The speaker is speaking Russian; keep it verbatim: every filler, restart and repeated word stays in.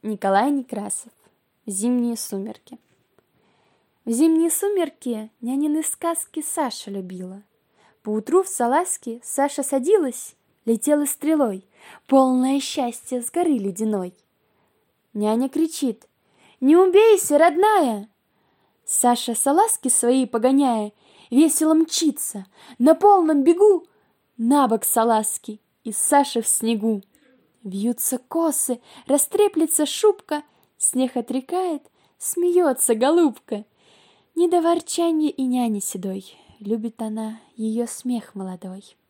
Николай Некрасов. Зимние сумерки. В зимние сумерки нянины сказки Саша любила. Поутру в салазки Саша садилась, летела стрелой, полное счастье с горы ледяной. Няня кричит: «Не убейся, родная!» Саша салазки свои погоняя, весело мчится, на полном бегу. Набок салазки, и Саша в снегу. Вьются косы, растреплется шубка, снег отрекает, смеется голубка. Не до ворчанья и няни седой, любит она ее смех молодой.